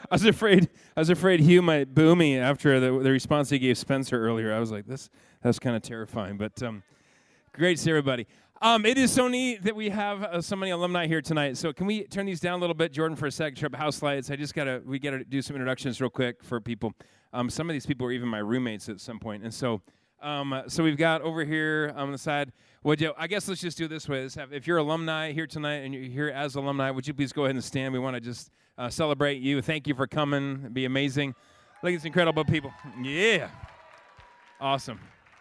I was afraid Hugh might boo me after the response he gave Spencer earlier. I was like, that's kind of terrifying. But great to see everybody. It is so neat that we have so many alumni here tonight. So can we turn these down a little bit, Jordan, for a second? Turn up house lights. We gotta do some introductions real quick for people. Some of these people were even my roommates at some point, and so we've got over here on the side. I guess let's just do it this way. If you're alumni here tonight and you're here as alumni, would you please go ahead and stand? We want to just celebrate you. Thank you for coming. It'd be amazing. Look at these incredible people. Yeah. Awesome.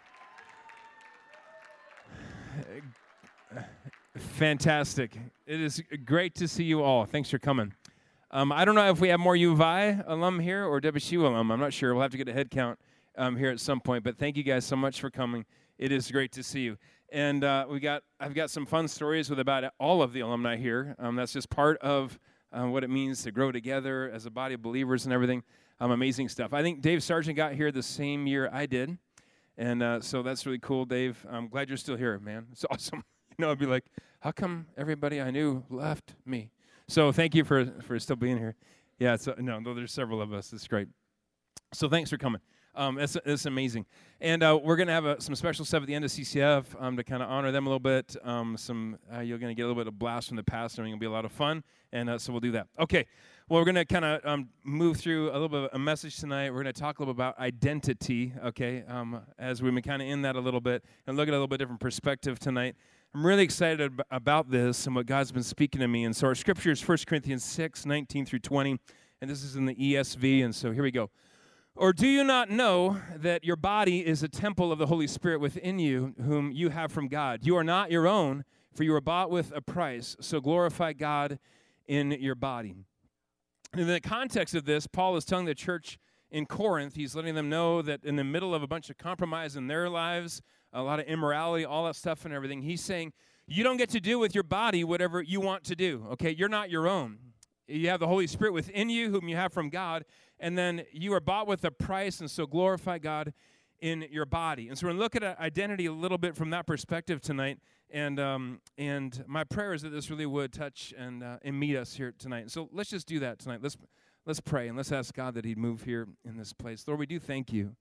Fantastic. It is great to see you all. Thanks for coming. I don't know if we have more U of I alum here or WSU alum. I'm not sure. We'll have to get a head count here at some point. But thank you guys so much for coming. It is great to see you. And I've got some fun stories with about all of the alumni here. That's just part of what it means to grow together as a body of believers and everything. Amazing stuff. I think Dave Sargent got here the same year I did. And so that's really cool, Dave. I'm glad you're still here, man. It's awesome. I'd be like, how come everybody I knew left me? So thank you for still being here. Yeah, there's several of us. It's great. So thanks for coming. It's amazing. And we're going to have some special stuff at the end of CCF to kind of honor them a little bit. You're going to get a little bit of blast from the past, and it'll be a lot of fun. And so we'll do that. Okay. Well, we're going to kind of move through a little bit of a message tonight. We're going to talk a little bit about identity, okay, as we've been kind of in that a little bit and look at a little bit different perspective tonight. I'm really excited about this and what God's been speaking to me. And so our scripture is 1 Corinthians 6, 19 through 20, and this is in the ESV, and so here we go. Or do you not know that your body is a temple of the Holy Spirit within you, whom you have from God? You are not your own, for you were bought with a price, so glorify God in your body. And in the context of this, Paul is telling the church in Corinth, he's letting them know that in the middle of a bunch of compromise in their lives, a lot of immorality, all that stuff and everything, he's saying, you don't get to do with your body whatever you want to do, okay? You're not your own. You have the Holy Spirit within you, whom you have from God, and then you are bought with a price, and so glorify God in your body. And so we're going to look at identity a little bit from that perspective tonight, and my prayer is that this really would touch and meet us here tonight. So let's just do that tonight. Let's pray, and let's ask God that he'd move here in this place. Lord, we do thank you.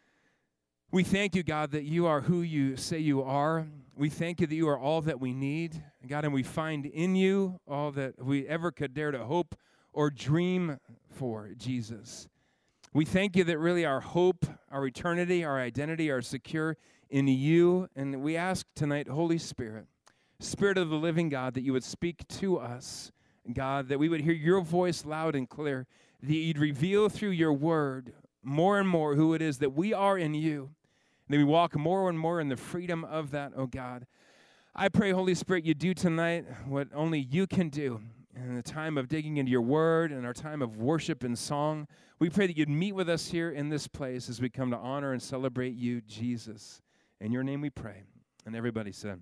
We thank you, God, that you are who you say you are. We thank you that you are all that we need, God, and we find in you all that we ever could dare to hope or dream for, Jesus. We thank you that really our hope, our eternity, our identity are secure in you, and we ask tonight, Holy Spirit, Spirit of the living God, that you would speak to us, God, that we would hear your voice loud and clear, that you'd reveal through your word more and more who it is that we are in you. May we walk more and more in the freedom of that, oh God. I pray, Holy Spirit, you do tonight what only you can do. In the time of digging into your word and our time of worship and song, we pray that you'd meet with us here in this place as we come to honor and celebrate you, Jesus. In your name we pray. And everybody said,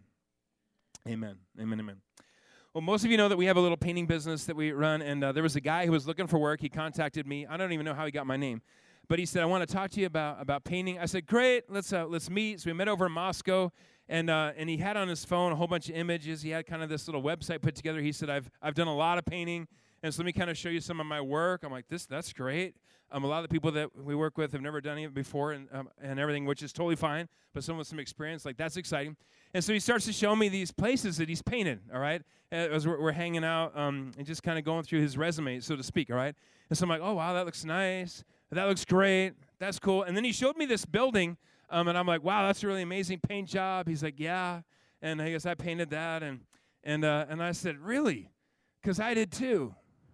amen, amen, amen. Well, most of you know that we have a little painting business that we run, and there was a guy who was looking for work. He contacted me. I don't even know how he got my name. But he said, I want to talk to you about painting. I said, great, let's meet. So we met over in Moscow, and he had on his phone a whole bunch of images. He had kind of this little website put together. He said, I've done a lot of painting, and so let me kind of show you some of my work. I'm like, that's great. A lot of the people that we work with have never done it before and everything, which is totally fine, but some with some experience, like that's exciting. And so he starts to show me these places that he's painted, all right, as we're hanging out and just kind of going through his resume, so to speak, all right. And so I'm like, oh, wow, that looks nice. That looks great. That's cool. And then he showed me this building, and I'm like, wow, that's a really amazing paint job. He's like, yeah. And he goes, I painted that. And I said, really? Because I did too.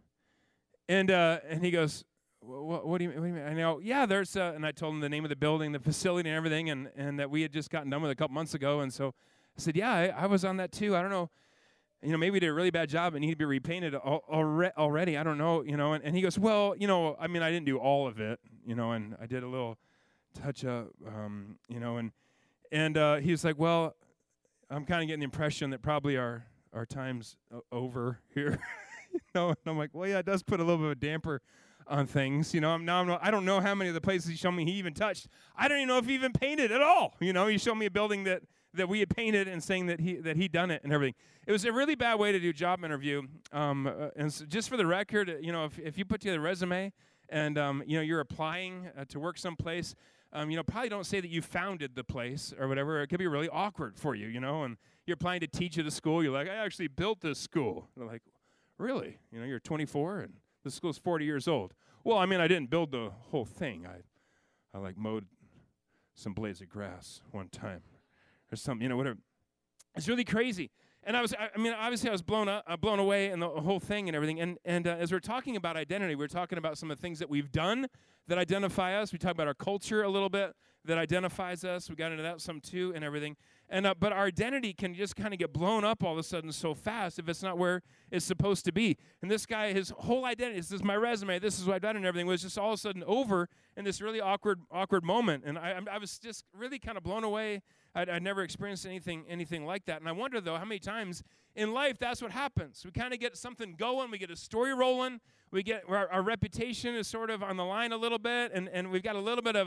And he goes, what do you mean? I know, yeah, there's, and I told him the name of the building, the facility and everything, and that we had just gotten done with it a couple months ago. And so I said, yeah, I was on that too. I don't know. Maybe we did a really bad job and he'd be repainted already. I don't know, And he goes, well, I didn't do all of it, and I did a little touch-up, and he was like, well, I'm kind of getting the impression that probably our time's over here, And I'm like, well, yeah, it does put a little bit of a damper on things, I don't know how many of the places he showed me he even touched. I don't even know if he even painted at all, He showed me a building that that we had painted and saying that he'd done it and everything. It was a really bad way to do a job interview. And so just for the record, if you put together a resume and you're applying to work someplace, probably don't say that you founded the place or whatever. It could be really awkward for you, and you're applying to teach at a school. You're like, I actually built this school. They're like, really? You're 24 and the school's 40 years old. Well, I didn't build the whole thing. I mowed some blades of grass one time or something, whatever. It's really crazy. And obviously I was blown away in the whole thing and everything. And as we're talking about identity, we're talking about some of the things that we've done that identify us. We talk about our culture a little bit that identifies us. We got into that some too and everything. And but our identity can just kind of get blown up all of a sudden so fast if it's not where it's supposed to be. And this guy, his whole identity, this is my resume, this is what I've done and everything, was just all of a sudden over in this really awkward moment. And I was just really kind of blown away. I'd never experienced anything like that. And I wonder, though, how many times in life that's what happens. We kind of get something going. We get a story rolling. We get our reputation is sort of on the line a little bit. And we've got a little bit of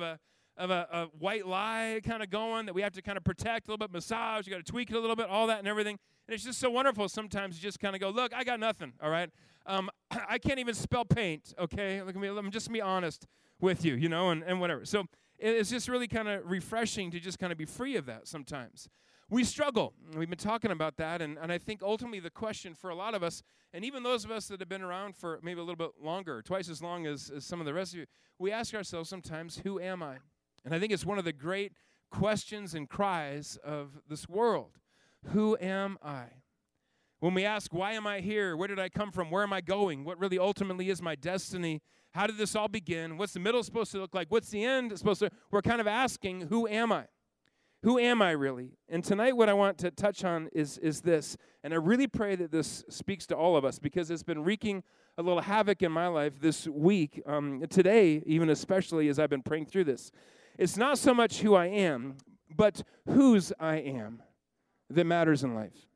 a white lie kind of going that we have to kind of protect, a little bit massage. You got to tweak it a little bit, all that and everything. And it's just so wonderful sometimes you just kind of go, look, I got nothing, all right? I can't even spell paint, okay? Let me just be honest with you, and whatever. So it's just really kind of refreshing to just kind of be free of that sometimes. We struggle. We've been talking about that, and I think ultimately the question for a lot of us, and even those of us that have been around for maybe a little bit longer, twice as long as some of the rest of you, we ask ourselves sometimes, who am I? And I think it's one of the great questions and cries of this world. Who am I? When we ask, why am I here? Where did I come from? Where am I going? What really ultimately is my destiny? How did this all begin? What's the middle supposed to look like? What's the end supposed to? We're kind of asking, who am I? Who am I really? And tonight what I want to touch on is this. And I really pray that this speaks to all of us because it's been wreaking a little havoc in my life this week, today even especially as I've been praying through this. It's not so much who I am, but whose I am that matters in life.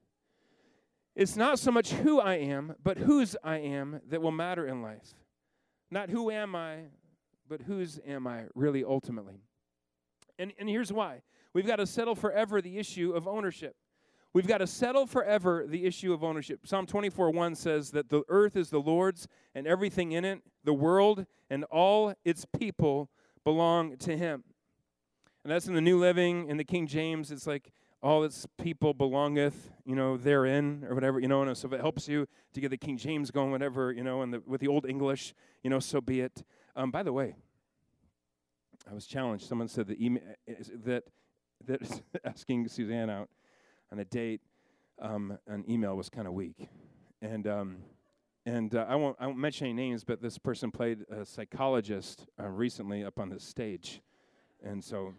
It's not so much who I am, but whose I am that will matter in life. Not who am I, but whose am I really ultimately. And here's why. We've got to settle forever the issue of ownership. We've got to settle forever the issue of ownership. Psalm 24:1 says that the earth is the Lord's and everything in it, the world and all its people belong to him. And that's in the New Living. In the King James, it's like all its people belongeth, therein, or whatever, and so if it helps you to get the King James going, whatever, and with the Old English, so be it. By the way, I was challenged. Someone said that asking Suzanne out on a date, an email was kind of weak. And I won't mention any names, but this person played a psychologist recently up on the stage. And so,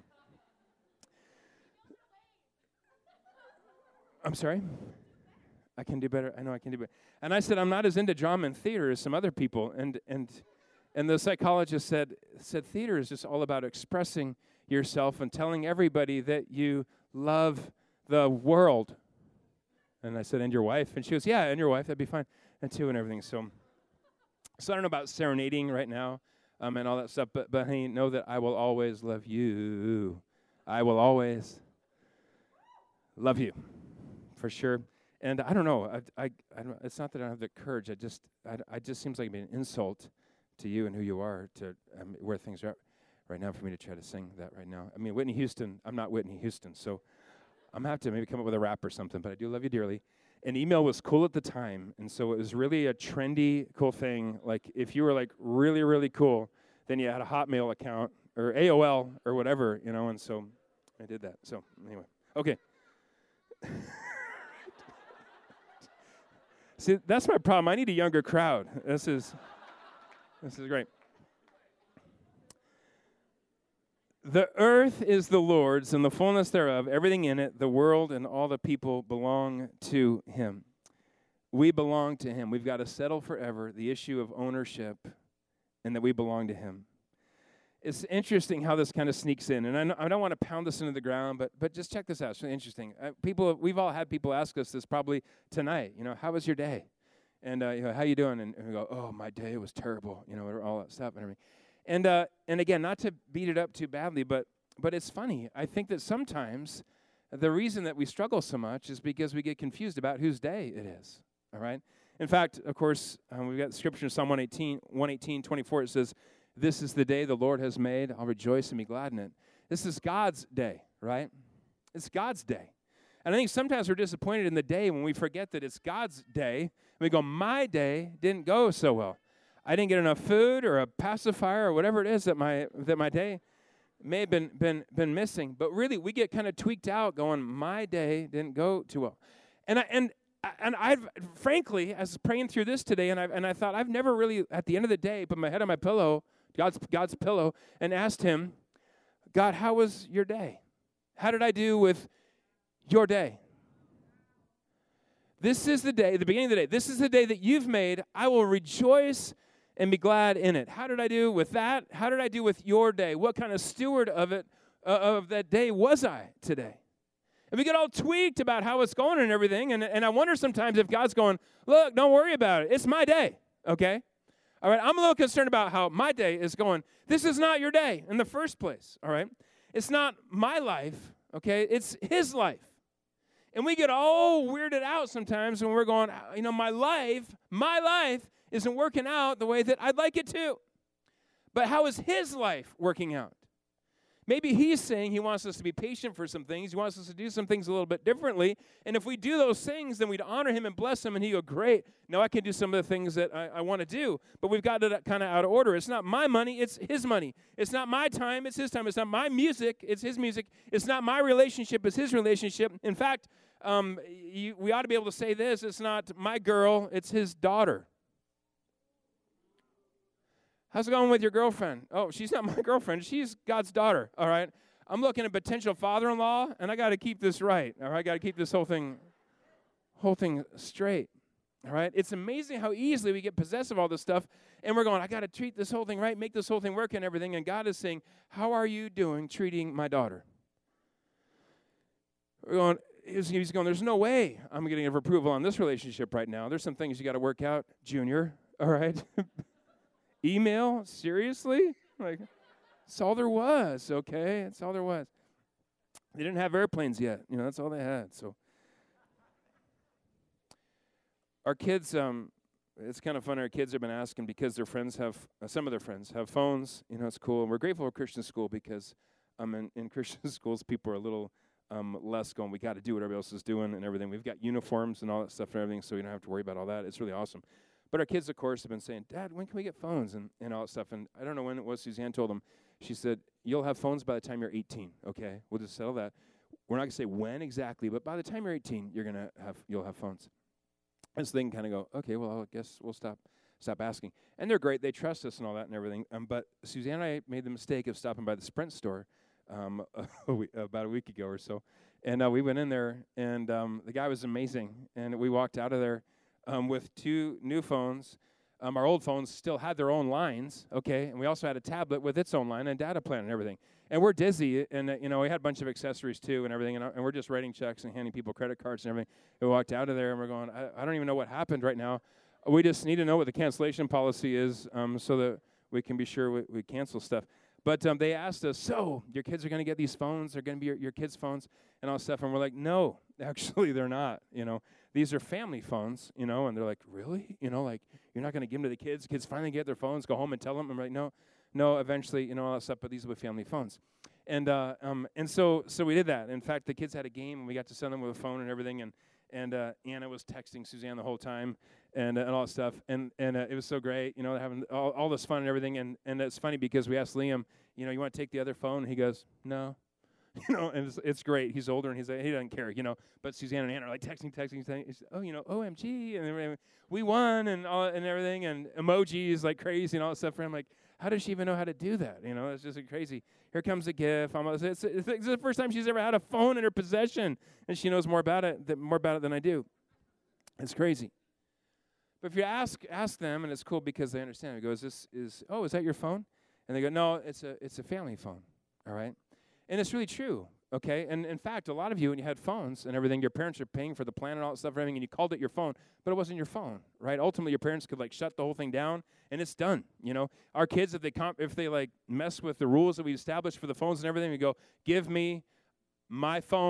I'm sorry? I can do better. I know I can do better. And I said, I'm not as into drama and theater as some other people. And the psychologist said theater is just all about expressing yourself and telling everybody that you love the world. And I said, and your wife? And she goes, yeah, and your wife, that'd be fine. And too, and everything. So I don't know about serenading right now and all that stuff, but honey, know that I will always love you. I will always love you, for sure. And I don't know. I don't, it's not that I don't have the courage. I just seems like it'd be an insult to you and who you are to where things are at right now for me to try to sing that right now. Whitney Houston, I'm not Whitney Houston, so I'm going to have to maybe come up with a rap or something, but I do love you dearly. And email was cool at the time, and so it was really a trendy, cool thing. Like, if you were, like, really, really cool, then you had a Hotmail account or AOL or whatever, and so I did that. So, anyway. Okay. See, that's my problem. I need a younger crowd. This is great. The earth is the Lord's and the fullness thereof, everything in it, the world and all the people belong to him. We belong to him. We've got to settle forever the issue of ownership and that we belong to him. It's interesting how this kind of sneaks in, and I don't want to pound this into the ground, but just check this out. It's really interesting. We've all had people ask us this probably tonight. How was your day? And how you doing? And we go, oh, my day was terrible. All that stuff and everything. And again, not to beat it up too badly, but it's funny. I think that sometimes the reason that we struggle so much is because we get confused about whose day it is, all right? In fact, of course, we've got scripture in Psalm 118:24. It says, this is the day the Lord has made. I'll rejoice and be glad in it. This is God's day, right? It's God's day. And I think sometimes we're disappointed in the day when we forget that it's God's day. And we go, my day didn't go so well. I didn't get enough food or a pacifier or whatever it is that my day may have been missing. But really, we get kind of tweaked out going, my day didn't go too well. And I've frankly, as praying through this today, and I thought, I've never really, at the end of the day, put my head on my pillow, God's pillow, and asked him, God, how was your day? How did I do with your day? This is the day, the beginning of the day. This is the day that you've made. I will rejoice and be glad in it. How did I do with that? How did I do with your day? What kind of steward of it, of that day was I today? And we get all tweaked about how it's going and everything, and I wonder sometimes if God's going, look, don't worry about it. It's my day, okay? All right, I'm a little concerned about how my day is going. This is not your day in the first place, all right? It's not my life, okay? It's his life. And we get all weirded out sometimes when we're going, you know, my life isn't working out the way that I'd like it to. But how is his life working out? Maybe he's saying he wants us to be patient for some things. He wants us to do some things a little bit differently. And if we do those things, then we'd honor him and bless him. And he'd go, great, now I can do some of the things that I want to do. But we've got it kind of out of order. It's not my money, it's his money. It's not my time, it's his time. It's not my music, it's his music. It's not my relationship, it's his relationship. In fact, we ought to be able to say this. It's not my girl, it's his daughter. How's it going with your girlfriend? Oh, she's not my girlfriend. She's God's daughter, all right? I'm looking at potential father-in-law, and I got to keep this right, all right? I got to keep this whole thing straight, all right? It's amazing how easily we get possessed of all this stuff, and we're going, I got to treat this whole thing right, make this whole thing work and everything, and God is saying, how are you doing treating my daughter? We're going, he's going, there's no way I'm getting approval on this relationship right now. There's some things you got to work out, Junior, all right? Email? Seriously? Like, that's all there was, okay? That's all there was. They didn't have airplanes yet. You know, that's all they had. So our kids, it's kind of fun. Our kids have been asking because their friends have, some of their friends have phones. You know, it's cool. And we're grateful for Christian school because in Christian schools, people are a little less going, we got to do what everybody else is doing and everything. We've got uniforms and all that stuff and everything, so you don't have to worry about all that. It's really awesome. But our kids, of course, have been saying, Dad, when can we get phones and all that stuff? And I don't know when it was Suzanne told them. She said, you'll have phones by the time you're 18, okay? We'll just settle that. We're not going to say when exactly, but by the time you're 18, you'll have phones. And so they can kind of go, okay, well, I guess we'll stop asking. And they're great. They trust us and all that and everything. But Suzanne and I made the mistake of stopping by the Sprint store about a week ago or so. And we went in there, and the guy was amazing. And we walked out of there with 2 new phones. Our old phones still had their own lines, okay? And we also had a tablet with its own line and data plan and everything. And we're dizzy, and we had a bunch of accessories too and everything, and we're just writing checks and handing people credit cards and everything. We walked out of there, and we're going, I don't even know what happened right now. We just need to know what the cancellation policy is so that we can be sure we cancel stuff. But they asked us, so your kids are going to get these phones? They're going to be your kids' phones and all that stuff. And we're like, no, actually they're not, These are family phones, and they're like, really? Like, you're not going to give them to the kids? Kids finally get their phones, go home and tell them. I'm like, no, eventually, all that stuff, but these will be family phones. And so we did that. In fact, the kids had a game, and we got to send them with a phone and everything, and Anna was texting Suzanne the whole time and all that stuff. And it was so great, having all this fun and everything. And it's funny because we asked Liam, you want to take the other phone? And he goes, no. And it's great. He's older, and he doesn't care, But Suzanne and Anna are like texting, saying, oh, OMG, and we won and all and everything, and emojis like crazy and all that stuff for him. Like, how does she even know how to do that? It's just crazy. Here comes a GIF. It's the first time she's ever had a phone in her possession, and she knows more about it than I do. It's crazy. But if you ask them, and it's cool because they understand. It goes, is that your phone? And they go, no, it's a family phone. All right. And it's really true, okay? And in fact, a lot of you, when you had phones and everything, your parents are paying for the plan and all that stuff and everything, and you called it your phone, but it wasn't your phone, right? Ultimately, your parents could, shut the whole thing down, and it's done, Our kids, if they mess with the rules that we established for the phones and everything, we go, give me my phone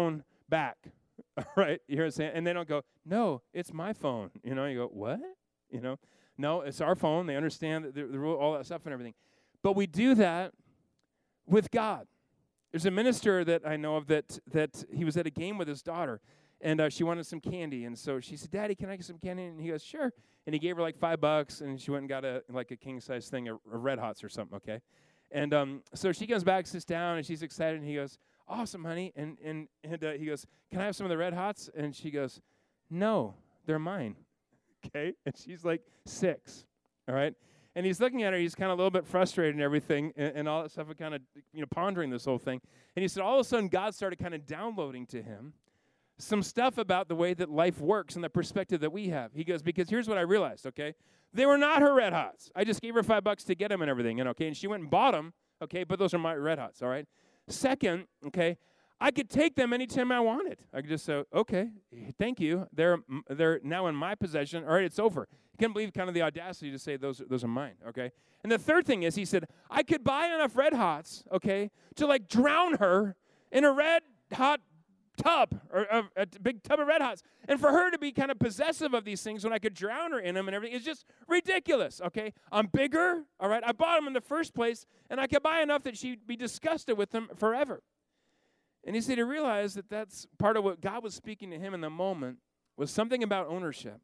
back. All right, you hear what I'm saying? And they don't go, no, it's my phone. You know, you go, what? You know, no, it's our phone. They understand the rule, all that stuff and everything. But we do that with God. There's a minister that I know of that he was at a game with his daughter, and she wanted some candy. And so she said, Daddy, can I get some candy? And he goes, sure. And he gave her like $5, and she went and got a king-size thing of Red Hots or something, okay? And so she comes back, sits down, and she's excited, and he goes, awesome, honey. And he goes, can I have some of the Red Hots? And she goes, no, they're mine, okay? And she's like 6, all right? And he's looking at her, he's kind of a little bit frustrated and everything, and all that stuff, and kind of pondering this whole thing. And he said all of a sudden God started kind of downloading to him some stuff about the way that life works and the perspective that we have. He goes, because here's what I realized, okay? They were not her Red Hots. I just gave her $5 to get them and everything, and okay? And she went and bought them, okay? But those are my Red Hots, all right? Second, okay, I could take them anytime I wanted. I could just say, okay, thank you. They're now in my possession. All right, it's over. You can't believe kind of the audacity to say those are mine, okay? And the third thing is, he said, I could buy enough Red Hots, okay, to like drown her in a red hot tub, or a big tub of Red Hots. And for her to be kind of possessive of these things when I could drown her in them and everything is just ridiculous, okay? I'm bigger, all right? I bought them in the first place, and I could buy enough that she'd be disgusted with them forever. And he said he realized that that's part of what God was speaking to him in the moment, was something about ownership.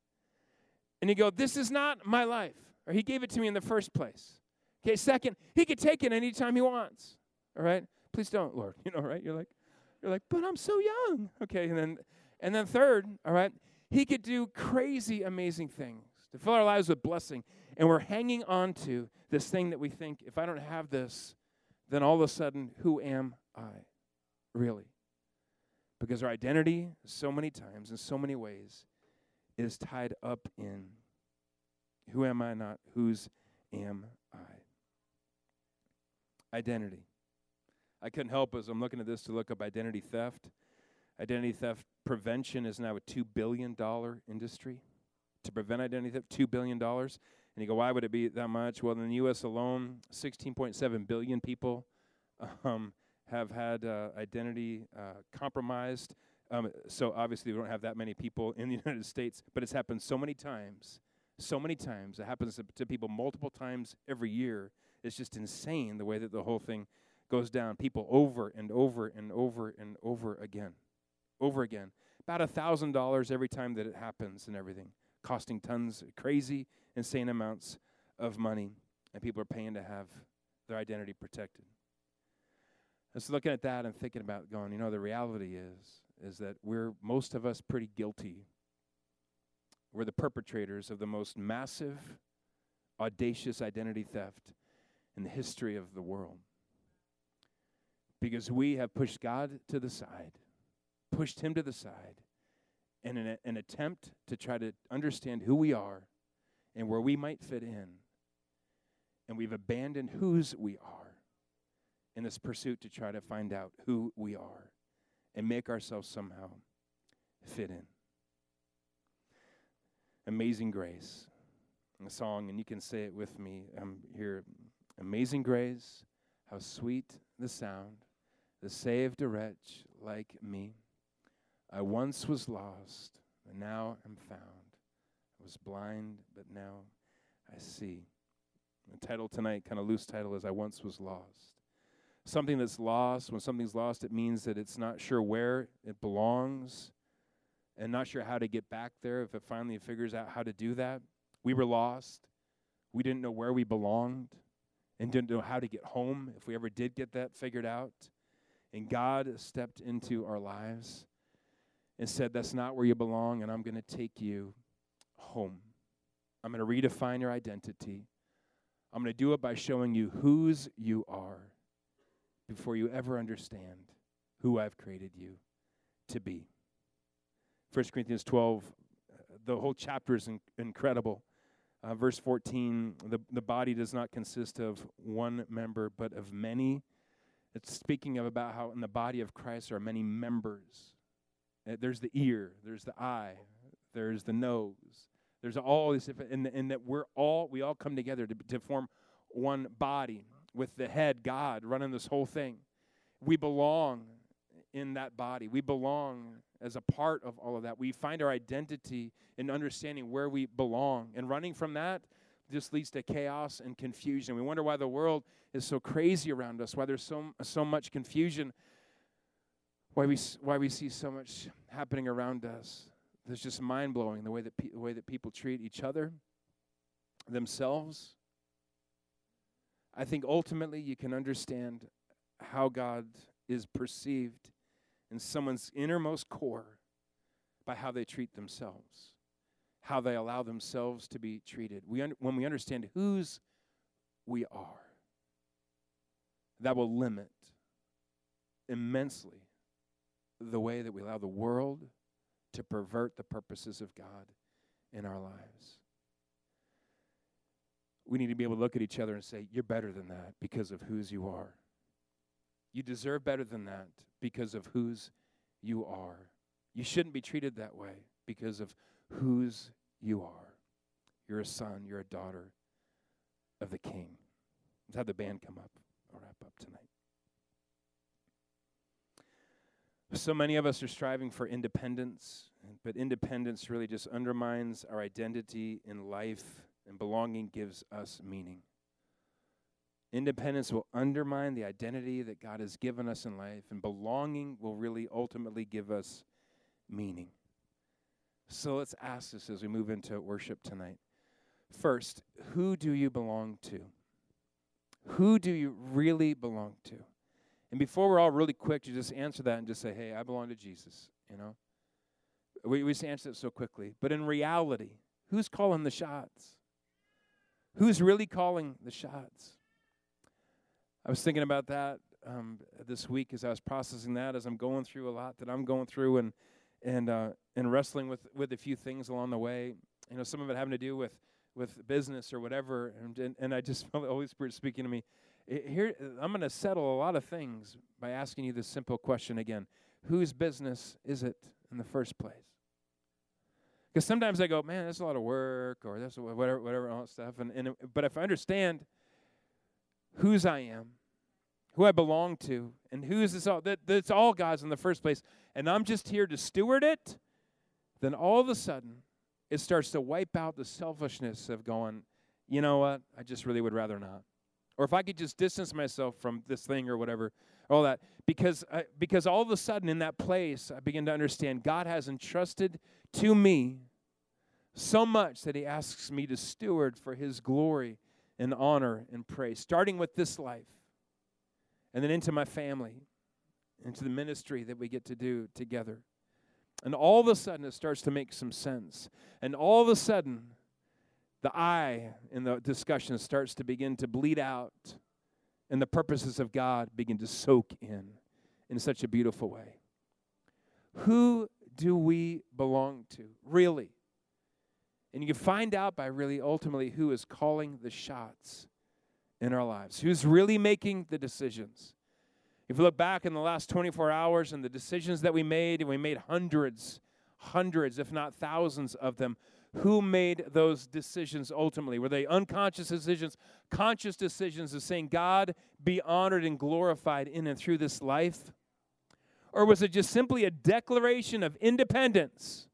And he go, this is not my life. Or he gave it to me in the first place. Okay, second, he could take it anytime he wants. All right? Please don't, Lord. You know, right? You're like, but I'm so young. Okay, and then third, all right, he could do crazy, amazing things to fill our lives with blessing. And we're hanging on to this thing that we think, if I don't have this, then all of a sudden, who am I? Really. Because our identity, so many times, in so many ways, is tied up in who am I, not whose am I. Identity. I couldn't help as I'm looking at this to look up identity theft. Identity theft prevention is now a $2 billion industry. To prevent identity theft, $2 billion. And you go, why would it be that much? Well, in the U.S. alone, 16.7 billion people have had identity compromised. So obviously we don't have that many people in the United States, but it's happened so many times. It happens to people multiple times every year. It's just insane the way that the whole thing goes down. People over and over and over and over again. Over again. About $1,000 every time that it happens and everything. Costing tons, crazy, insane amounts of money. And people are paying to have their identity protected. I was looking at that and thinking about going, the reality is that most of us pretty guilty. We're the perpetrators of the most massive, audacious identity theft in the history of the world. Because we have pushed God to the side, pushed him to the side, in an attempt to try to understand who we are and where we might fit in. And we've abandoned whose we are in this pursuit to try to find out who we are and make ourselves somehow fit in. Amazing Grace, a song, and you can say it with me here. Amazing grace, how sweet the sound that saved a wretch like me. I once was lost, but now am found. I was blind, but now I see. The title tonight, kind of loose title, is I once was lost. Something that's lost, when something's lost, it means that it's not sure where it belongs and not sure how to get back there if it finally figures out how to do that. We were lost. We didn't know where we belonged and didn't know how to get home if we ever did get that figured out. And God stepped into our lives and said, that's not where you belong, and I'm going to take you home. I'm going to redefine your identity. I'm going to do it by showing you whose you are before you ever understand who I've created you to be. 1 Corinthians 12, the whole chapter is incredible. Verse 14, the body does not consist of one member, but of many. It's speaking about how in the body of Christ there are many members. There's the ear, there's the eye, there's the nose. There's all these different, and that we all come together to form one body with the head, God, running this whole thing. We belong in that body. We belong as a part of all of that. We find our identity in understanding where we belong. And running from that just leads to chaos and confusion. We wonder why the world is so crazy around us, why there's so much confusion, why we see so much happening around us. It's just mind-blowing the way that people treat each other, themselves. I think ultimately you can understand how God is perceived in someone's innermost core by how they treat themselves, how they allow themselves to be treated. When we understand whose we are, that will limit immensely the way that we allow the world to pervert the purposes of God in our lives. We need to be able to look at each other and say, you're better than that because of whose you are. You deserve better than that because of whose you are. You shouldn't be treated that way because of whose you are. You're a son, you're a daughter of the King. Let's have the band come up. I'll wrap up tonight. So many of us are striving for independence, but independence really just undermines our identity in life, and belonging gives us meaning. Independence will undermine the identity that God has given us in life, and belonging will really ultimately give us meaning. So let's ask this as we move into worship tonight. First, who do you belong to? Who do you really belong to? And before we're all really quick to just answer that and just say, hey, I belong to Jesus, you know. We just answer it so quickly. But in reality, who's calling the shots? Who's really calling the shots? I was thinking about that this week as I was processing that, as I'm going through a lot that I'm going through and wrestling with a few things along the way. You know, some of it having to do with business or whatever. And I just felt the Holy Spirit speaking to me. Here, I'm going to settle a lot of things by asking you this simple question again. Whose business is it in the first place? Because sometimes I go, man, that's a lot of work, or that's whatever, all that stuff. But if I understand whose I am, who I belong to, and whose this all, that's all God's in the first place, and I'm just here to steward it, then all of a sudden it starts to wipe out the selfishness of going, you know what, I just really would rather not. Or if I could just distance myself from this thing or whatever, all that. Because all of a sudden in that place, I begin to understand God has entrusted to me so much that he asks me to steward for his glory and honor and praise, starting with this life and then into my family, into the ministry that we get to do together. And all of a sudden it starts to make some sense. And all of a sudden the I in the discussion starts to begin to bleed out, and the purposes of God begin to soak in such a beautiful way. Who do we belong to, really? And you can find out by really ultimately who is calling the shots in our lives, who's really making the decisions. If you look back in the last 24 hours and the decisions that we made, and we made hundreds, if not thousands of them, who made those decisions ultimately? Were they unconscious decisions, conscious decisions of saying, God, be honored and glorified in and through this life? Or was it just simply a declaration of independence?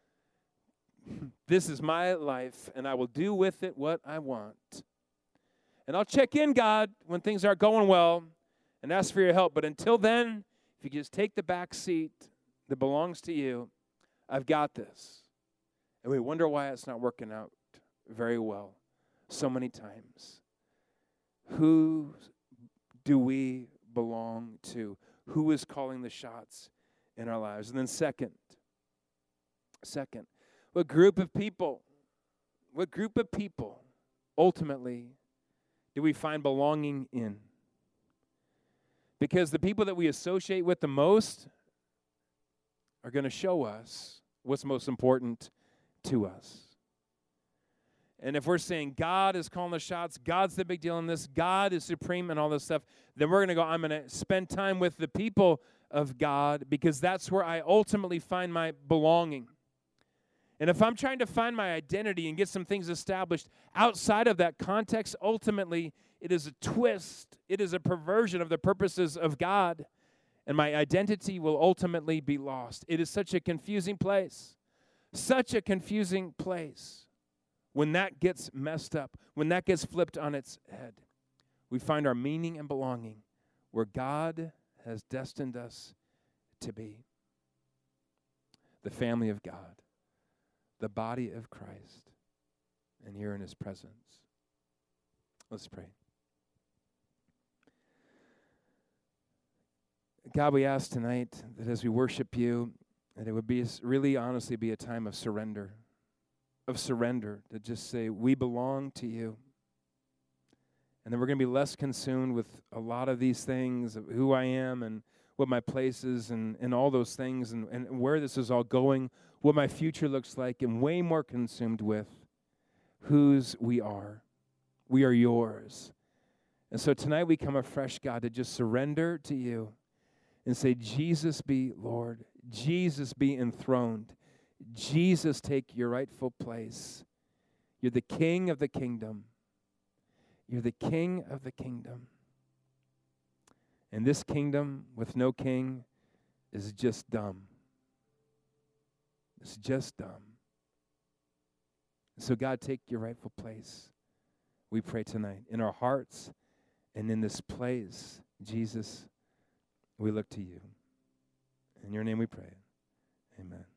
This is my life, and I will do with it what I want. And I'll check in, God, when things aren't going well and ask for your help. But until then, if you just take the back seat that belongs to you, I've got this. And we wonder why it's not working out very well so many times. Who do we belong to? Who is calling the shots in our lives? And then second, what group of people ultimately do we find belonging in? Because the people that we associate with the most are going to show us what's most important to us. And if we're saying God is calling the shots, God's the big deal in this, God is supreme and all this stuff, then we're going to go, I'm going to spend time with the people of God because that's where I ultimately find my belonging. And if I'm trying to find my identity and get some things established outside of that context, ultimately it is a twist. It is a perversion of the purposes of God. and my identity will ultimately be lost. It is such a confusing place. Such a confusing place. When that gets messed up, when that gets flipped on its head, we find our meaning and belonging where God has destined us to be. The family of God, the body of Christ, and here in his presence. Let's pray. God, we ask tonight that as we worship you, that it would be really honestly be a time of surrender to just say, we belong to you. And then we're going to be less consumed with a lot of these things, of who I am and what my place is and all those things and where this is all going, what my future looks like, and way more consumed with whose we are. We are yours. And so tonight we come afresh, God, to just surrender to you and say, Jesus be Lord. Jesus be enthroned. Jesus take your rightful place. You're the King of the kingdom. You're the King of the kingdom. And this kingdom with no king is just dumb. It's just dumb. So God, take your rightful place. We pray tonight in our hearts and in this place, Jesus, we look to you. In your name we pray. Amen.